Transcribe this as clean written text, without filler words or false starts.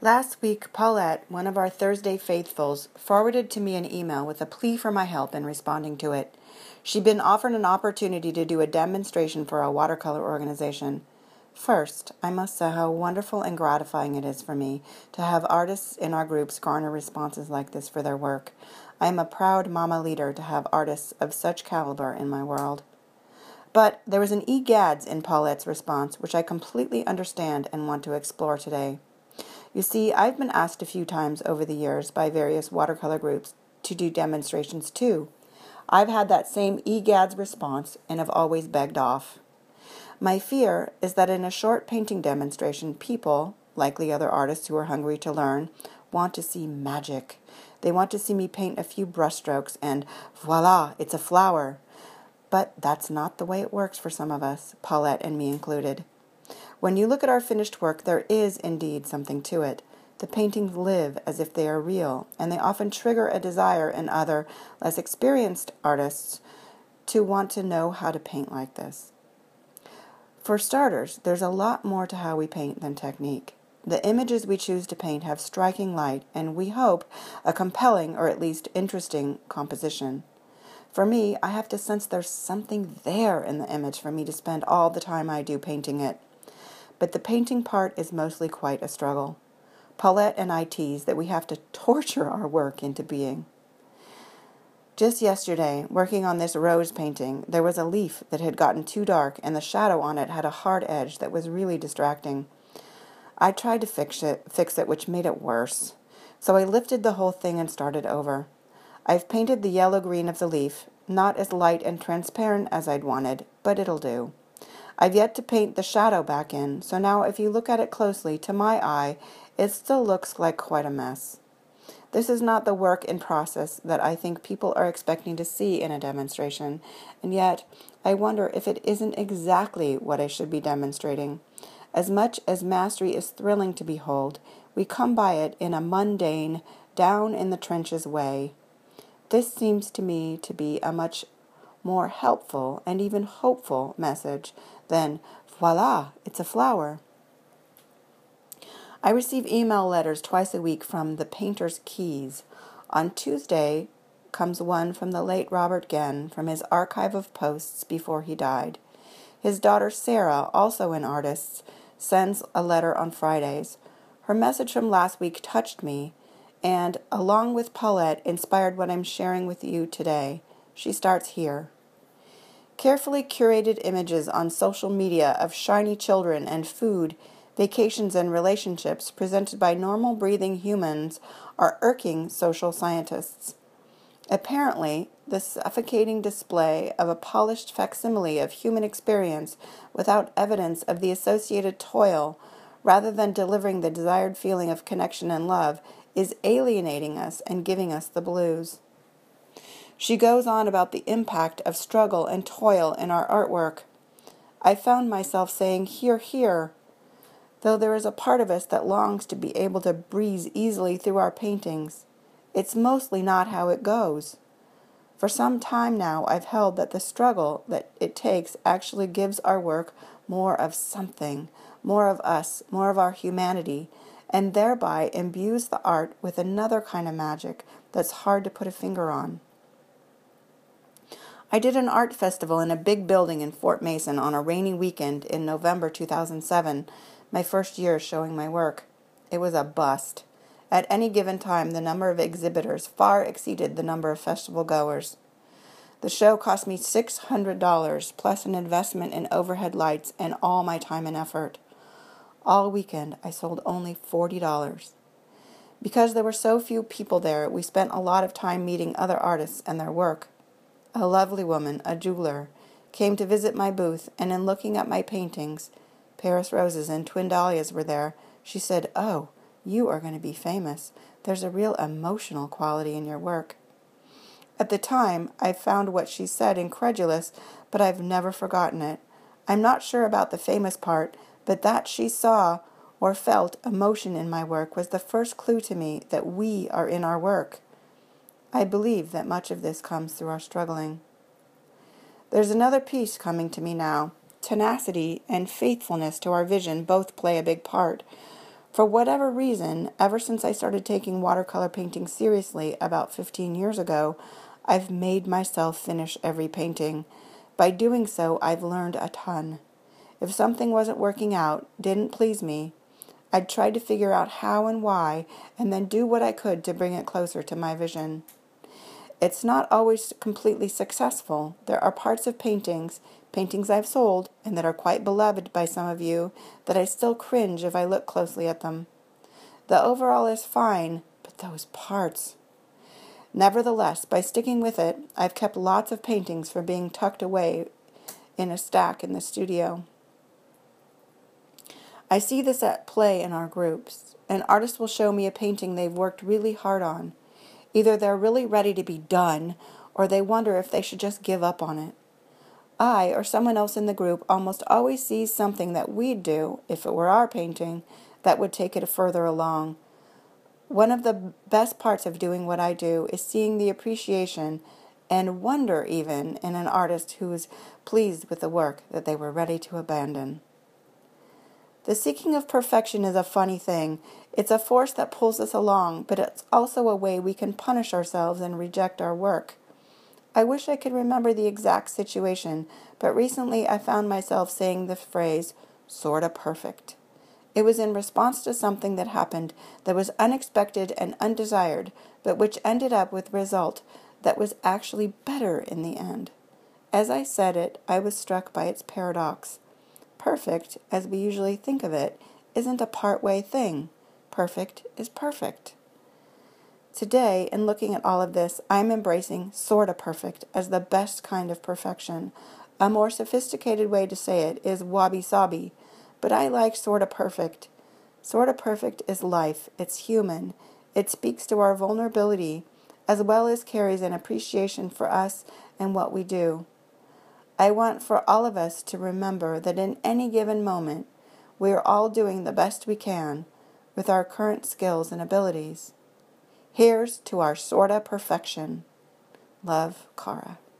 Last week, Paulette, one of our Thursday faithfuls, forwarded to me an email with a plea for my help in responding to it. She'd been offered an opportunity to do a demonstration for a watercolor organization. First, I must say how wonderful and gratifying it is for me to have artists in our groups garner responses like this for their work. I am a proud mama leader to have artists of such caliber in my world. But there was an egads in Paulette's response, which I completely understand and want to explore today. You see, I've been asked a few times over the years by various watercolor groups to do demonstrations too. I've had that same egads response and have always begged off. My fear is that in a short painting demonstration, people, likely other artists who are hungry to learn, want to see magic. They want to see me paint a few brushstrokes and voila, it's a flower. But that's not the way it works for some of us, Paulette and me included. When you look at our finished work, there is indeed something to it. The paintings live as if they are real, and they often trigger a desire in other, less experienced artists to want to know how to paint like this. For starters, there's a lot more to how we paint than technique. The images we choose to paint have striking light, and we hope a compelling or at least interesting composition. For me, I have to sense there's something there in the image for me to spend all the time I do painting it. But the painting part is mostly quite a struggle. Paulette and I tease that we have to torture our work into being. Just yesterday, working on this rose painting, there was a leaf that had gotten too dark and the shadow on it had a hard edge that was really distracting. I tried to fix it, which made it worse. So I lifted the whole thing and started over. I've painted the yellow-green of the leaf, not as light and transparent as I'd wanted, but it'll do. I've yet to paint the shadow back in, so now if you look at it closely, to my eye, it still looks like quite a mess. This is not the work in process that I think people are expecting to see in a demonstration, and yet I wonder if it isn't exactly what I should be demonstrating. As much as mastery is thrilling to behold, we come by it in a mundane, down-in-the-trenches way. This seems to me to be a much more helpful and even hopeful message than, voila, it's a flower. I receive email letters twice a week from the Painter's Keys. On Tuesday comes one from the late Robert Genn from his archive of posts before he died. His daughter Sarah, also an artist, sends a letter on Fridays. Her message from last week touched me, and, along with Paulette, inspired what I'm sharing with you today. She starts here. Carefully curated images on social media of shiny children and food, vacations and relationships presented by normal breathing humans are irking social scientists. Apparently, the suffocating display of a polished facsimile of human experience without evidence of the associated toil, rather than delivering the desired feeling of connection and love, is alienating us and giving us the blues. She goes on about the impact of struggle and toil in our artwork. I found myself saying, "Hear, hear," though there is a part of us that longs to be able to breeze easily through our paintings. It's mostly not how it goes. For some time now, I've held that the struggle that it takes actually gives our work more of something, more of us, more of our humanity, and thereby imbues the art with another kind of magic that's hard to put a finger on. I did an art festival in a big building in Fort Mason on a rainy weekend in November 2007, my first year showing my work. It was a bust. At any given time, the number of exhibitors far exceeded the number of festival goers. The show cost me $600, plus an investment in overhead lights and all my time and effort. All weekend, I sold only $40. Because there were so few people there, we spent a lot of time meeting other artists and their work. A lovely woman, a jeweler, came to visit my booth, and in looking at my paintings, Paris Roses and Twin Dahlias were there, she said, "Oh, you are going to be famous. There's a real emotional quality in your work." At the time, I found what she said incredulous, but I've never forgotten it. I'm not sure about the famous part, but that she saw or felt emotion in my work was the first clue to me that we are in our work. I believe that much of this comes through our struggling. There's another piece coming to me now. Tenacity and faithfulness to our vision both play a big part. For whatever reason, ever since I started taking watercolor painting seriously about 15 years ago, I've made myself finish every painting. By doing so, I've learned a ton. If something wasn't working out, didn't please me, I'd try to figure out how and why, and then do what I could to bring it closer to my vision. It's not always completely successful. There are parts of paintings I've sold, and that are quite beloved by some of you, that I still cringe if I look closely at them. The overall is fine, but those parts. Nevertheless, by sticking with it, I've kept lots of paintings from being tucked away in a stack in the studio. I see this at play in our groups. An artist will show me a painting they've worked really hard on. Either they're really ready to be done, or they wonder if they should just give up on it. I, or someone else in the group, almost always sees something that we'd do, if it were our painting, that would take it further along. One of the best parts of doing what I do is seeing the appreciation and wonder even in an artist who is pleased with the work that they were ready to abandon. The seeking of perfection is a funny thing. It's a force that pulls us along, but it's also a way we can punish ourselves and reject our work. I wish I could remember the exact situation, but recently I found myself saying the phrase, sorta perfect. It was in response to something that happened that was unexpected and undesired, but which ended up with a result that was actually better in the end. As I said it, I was struck by its paradox. Perfect, as we usually think of it, isn't a part-way thing. Perfect is perfect. Today, in looking at all of this, I'm embracing sorta perfect as the best kind of perfection. A more sophisticated way to say it is wabi-sabi, but I like sorta perfect. Sorta perfect is life. It's human. It speaks to our vulnerability, as well as carries an appreciation for us and what we do. I want for all of us to remember that in any given moment, we are all doing the best we can with our current skills and abilities. Here's to our sorta perfection. Love, Cara.